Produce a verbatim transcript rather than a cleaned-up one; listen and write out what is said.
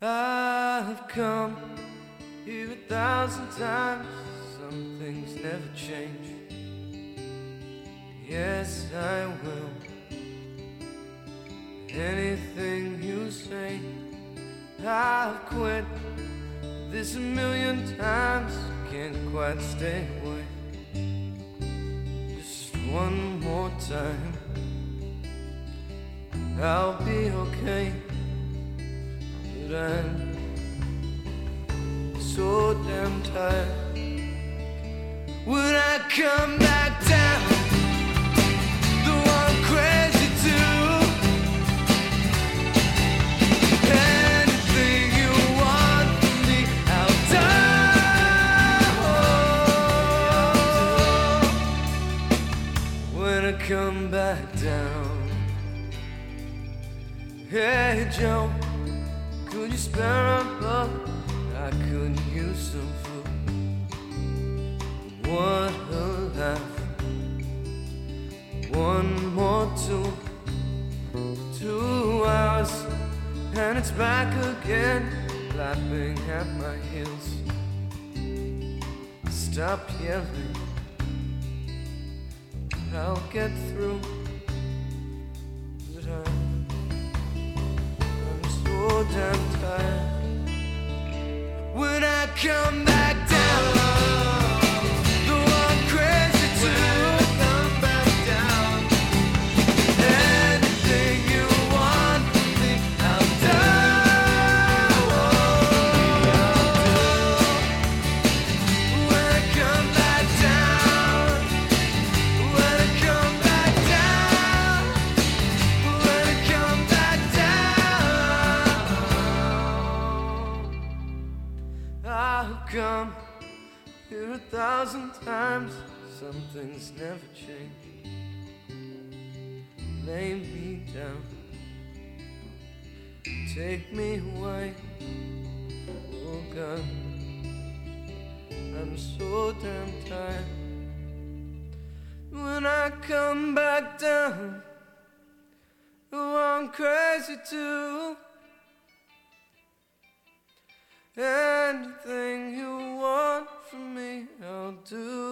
I've come here a thousand times, some things never change. Yes, I will. Anything you say. I've quit this a million times, can't quite stay away. Just one more time, I'll be okay. But I'm so damn tired. When I come back down, though I'm crazy too. Anything you want from me, I'll do. When I come back down. Hey Joe, could you spare a buck? I could use some food. What a laugh. One more two, two hours, and it's back again, lapping at my heels. Stop yelling, I'll get through. But I'm, I'm so damn tired. When I come back down, though I'm crazy too. Come back down. Anything you want from me, I'll do. When I come back down, when I come back down, when I come back down. I've come here a thousand times, some things never change. Lay me down, take me away. Oh God, I'm so damn tired. When I come back down, oh, I'm crazy too. Anything you want from me, I'll do.